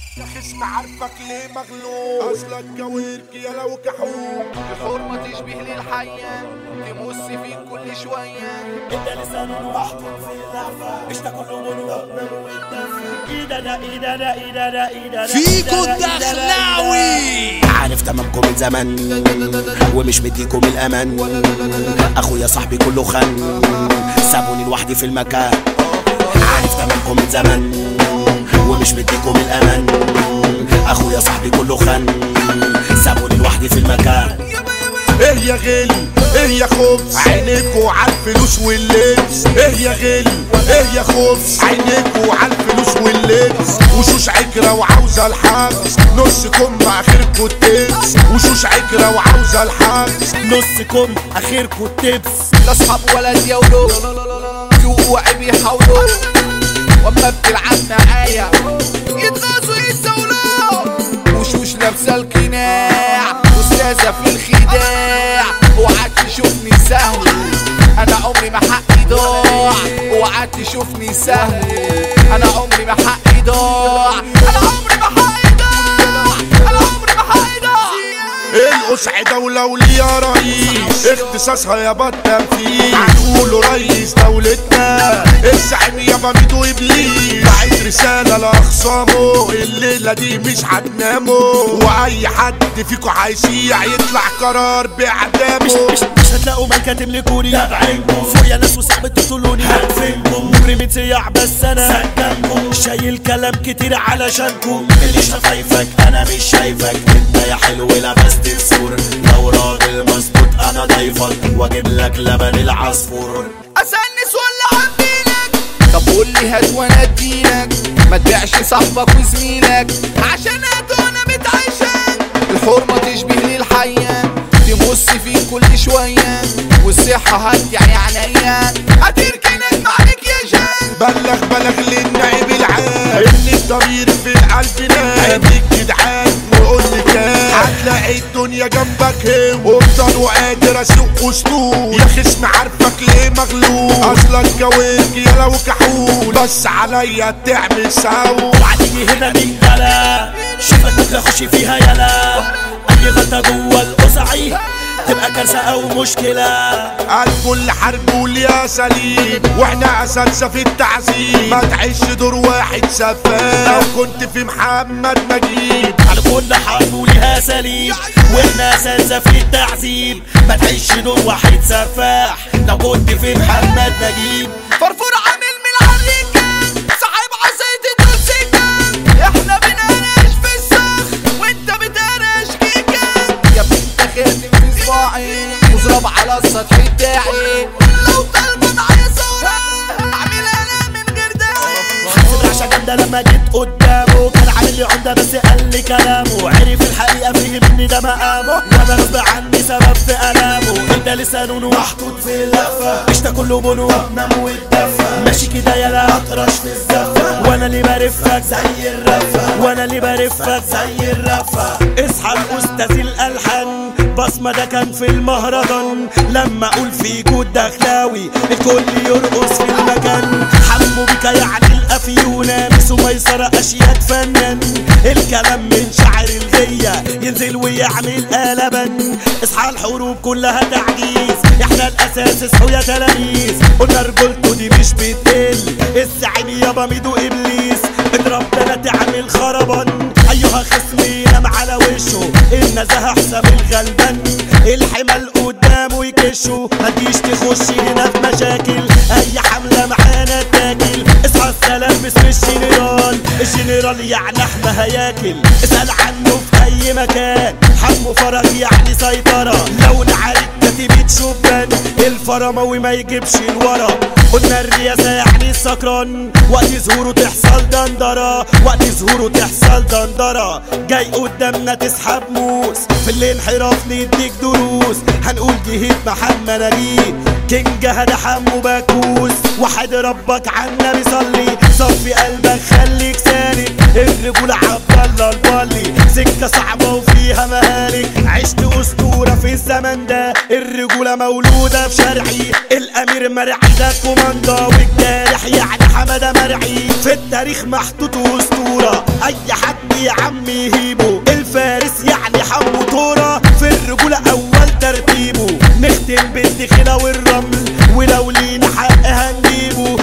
يا خصم عارفك ليه مغلوب، اصلك كويرك يا لو كحول. الحرمة تشبه للحية تمص فيك كل شوية. انت لسان محطوط في اللفة اشتكوا الأمور ايدنا فيكو الدخلاوي. عارف تمامكم من زمان ومش مديكم الأمان. أخويا صاحبي كله خان سابوني لوحدي في المكان. عارف تمامكم من زمان ومش مديكم الأمان. أخويا صاحبي كله خان سابوني لوحدي في المكان. ايه يا غالي ايه يا خبز عينيكوا عالفلوس واللبس. ايه يا غالي ايه يا خبز عينيكوا عالفلوس واللبس. وشوش عكرة وعاوزة الحبس نصكم اخركوا التبس. وشوش عكرة وعاوزة الحبس نصكم اخركوا التبس. لا اصحاب ولا ديولو يوقوا وعيب يحاولوا، واما بتلعب معايا يتغاظوا يتسولوا. وشوش لابسه القناع استاذة في الخداع. اوعى تشوفني سهل انا عمري ما حقي ضاع. اوعى تشوفني سهل انا عمري ما حقي ضاع. انا عمري ما حقي ضاع. انا عمري ما حقي ضاع. القصع دولة وليا رئيس اختصاصها يابا التنفيذ. هنقوله رئيس دولتنا الزعيم يابا ميدو ابليس. بعت رسالة لاخصامه الليلة دي مش هتناموا. واي حد فيكو هيسيع يطلع قرار باعدامه. مش هتلاقوا ملكة تملكوني تابعينكم. فوقيا ناس وصعب تقتلوني هدفنكم. مجرمين سياح بس انا سجنكم. شايل كلام كتير علشانكم. اللي شفايفك انا مش شايفك. انت يا حلو لبست السور. لو راجل مظبوط انا ضيفك واجيب لك لبن العصفور. اسنس ولا عبينك طب قول لي هات وانا اديلك. ما تبيعش صاحبك وزميلك عشان انا بتعيشك. الحرمة تشبه للحية تمص فيك كل شوية. والصحة هتجع عينيا هتركنك معاك يا جان. بلغ للنائب العام ان الضمير في القلب نام. الجدعان وقول لي كام هتلاقي الدنيا جنبك هم. وافضل وقادر اسوق اسلوب. يا خصم عارفك ليه مغلوب، اصلك كويرك يا لو كحول. بس عليا تعمل سو. وعديني هنا من جلا شوفك بكره اخش فيها يلا. اي غلطة جوه القصعي تبقى كارثة او مشكلة. قال كل حرب وليا سليم واحنا اساتذة في التعذيب. ما تعيش دور واحد سفاح لو كنت في محمد نجيب. على كل حرب وليها سليم واحنا اساتذة في التعذيب. ما تعيش دور واحد سفاح لو كنت في محمد نجيب. فرفور عامل من العريكة صاحب عصاية الدوسيكة. احنا بنقرش في الصخ وانت بتقرش كيكة. يا ابني انت خاتم في صباعي مضرب على السطح بتاعي. لو طالبة معايا صورة اعمل انا من غير داعي. حاسب رعشة جامدة لما جيت قدامه. كان عامل لي عمدة بس قال لي كلامه. عرف الحقيقة فهم ان ده مقامه وانا غصب عني سبب في ألامه. انت لسانه محطوط في اللفة اشتكوا له بنو وابنم والدفة. ماشي كده يلا اطرش في الزفة وانا اللي برفك زي الرفة. وانا اللي برفك زي الرفة. اصحى الاستاذ الالحان بصمة ده كان في المهرجان. لما اقول فيكو الدخلاوي الكل يرقص في المكان. حمو بك يعني الافيونة ميسو ميسرة اشياء فنان. الكلام من شعر الغية ينزل ويعمل قلبا. اصحى الحروب كلها تعجيز احنا الاساس. اصحوا يا تلاميذ قلنا رجولته دي مش بتقل. الزعيم يابا ميدو ابليس اضرب ده تعمل خربان. ايها خصمي نام على وشه النزاهة حساب الغلبان. الحمل قدامه يكشوا متجيش تخش هنا في مشاكل. اي حملة معانا تاكل. اصحى السلام باسم الجنرال. الجنرال يعني احنا هياكل. اسأل عنه في اي مكان. حمو فرج يعني سيطرة. لو نعالج كتيبة شبان الفرماوي ما يجيبش الورا. قلنا الرياسة يعني السكران. وقت ظهوره تحصل دندرة. وقت ظهوره تحصل دندرة. جاي قدامنا تسحب موس في الانحراف نديك دروس. هنقول جهيد محمد نجيب كينج هدا حمو باكوس. وحد ربك عنا بيصلي صفي قلبك خليك سالك. الرجولة عبد الله البالي سكة صعبة وفيها مهالك. عشت أسطورة في الزمن ده الرجولة مولودة في شرعي، الامير مرعي ده كوماندا والجارح يعني حمادة مرعي، في التاريخ محطوط اسطورة اي حد يا عم يهيبه، الفارس يعني حمو طورة في الرجولة اول ترتيبه، نختم بالدخيلة والرمل ولو لينا حق هنجيبه،